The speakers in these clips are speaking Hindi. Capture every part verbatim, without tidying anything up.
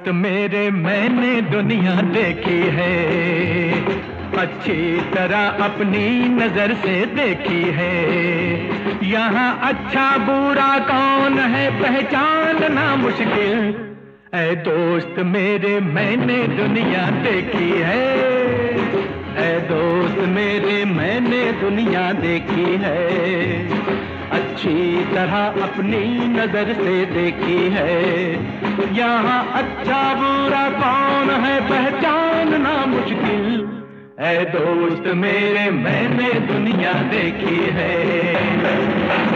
दोस्त मेरे मैंने दुनिया देखी है, अच्छी तरह अपनी नजर से देखी है। यहाँ अच्छा बुरा कौन है पहचानना मुश्किल। ऐ दोस्त मेरे मैंने दुनिया देखी है, ऐ दोस्त मेरे मैंने दुनिया देखी है। अच्छी तरह अपनी नजर से देखी है। यहाँ अच्छा बुरा कौन है पहचानना मुश्किल। ऐ दोस्त मेरे मैंने दुनिया देखी है।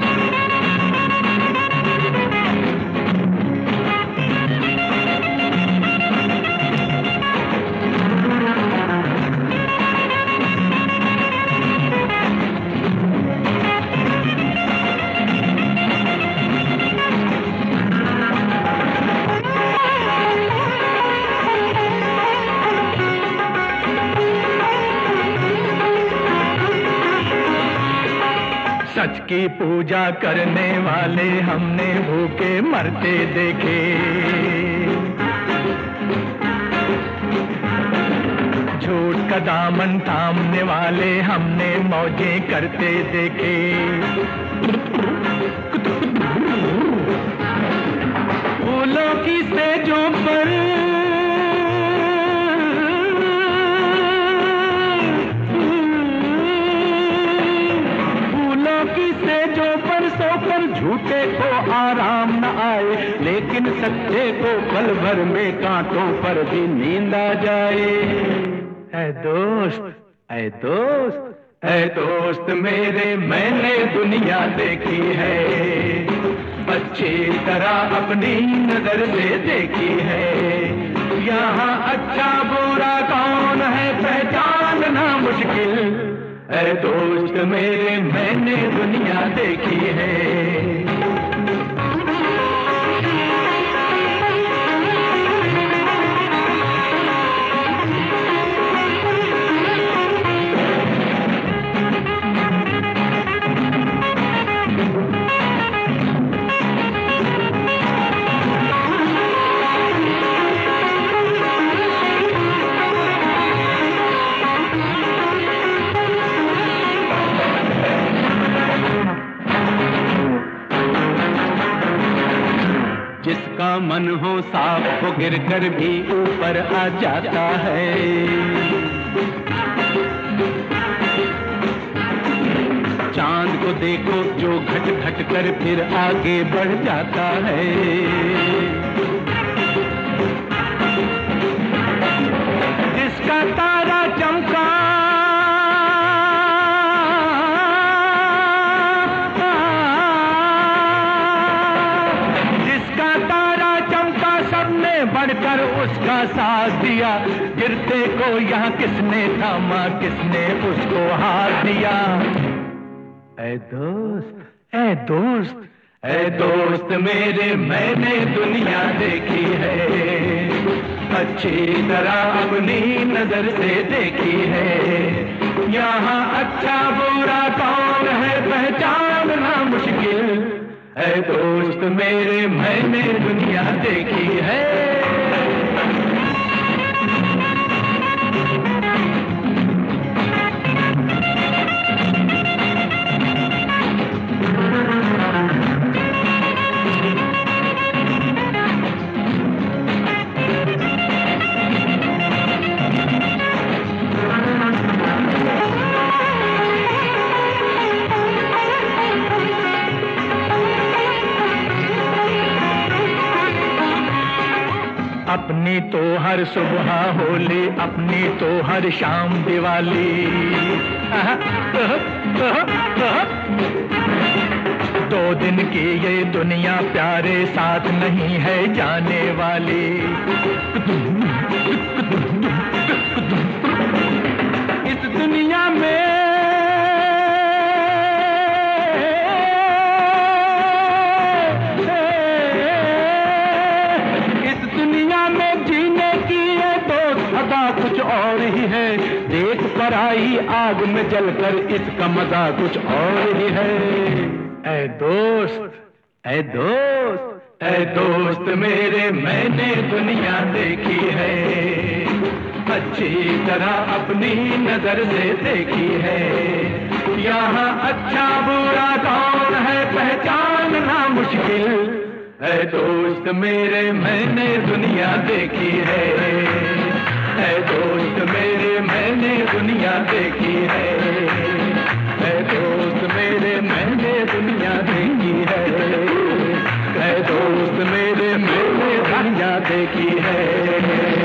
सच की पूजा करने वाले हमने भूखे मरते देखे, झूठ का दामन थामने वाले हमने मौजें करते देखे। फूलों की सेजों पर झूठे को आराम न आए, लेकिन सच्चे को पल भर में कांटों पर भी नींद आ जाए। ऐ दोस्त, ऐ दोस्त, ऐ दोस्त मेरे मैंने दुनिया देखी है, अच्छी तरह अपनी नजर से देखी है। यहाँ अच्छा बुरा कौन है पहचानना मुश्किल। ऐ दोस्त मेरे मैंने दुनिया देखी है। जिसका मन हो साफ वो गिर कर भी ऊपर आ जाता है। चांद को देखो जो घट घट कर फिर आगे बढ़ जाता है। जिसका तारा चमका बढ़कर उसका साथ दिया, गिरते को यहाँ किसने थामा किसने उसको हाथ दिया। ऐ दोस्त, ऐ दोस्त, ऐ दोस्त मेरे मैंने दुनिया देखी है, अच्छी तरह अपनी नजर से देखी है। यहाँ अच्छा बुरा कौन है पहचानना मुश्किल। ऐ दोस्त मेरे मैंने दुनिया देखी है। अपनी तो हर सुबह होली, अपनी तो हर शाम दिवाली। दो दिन की ये दुनिया प्यारे साथ नहीं है जाने वाली। इस दुनिया में कुछ और ही है, देख पर आई आग में जलकर इसका मजा कुछ और ही है। ऐ दोस्त, ऐ दोस्त, ऐ दोस्त मेरे मैंने दुनिया देखी है, अच्छी तरह अपनी नजर से देखी है। यहाँ अच्छा बुरा कौन है पहचानना मुश्किल, ऐ दोस्त मेरे मैंने दुनिया देखी है, ऐ दोस्त मेरे मैंने दुनिया देखी है, ऐ दोस्त मेरे मैंने दुनिया देखी है, ऐ दोस्त मेरे मैंने दुनिया देखी है।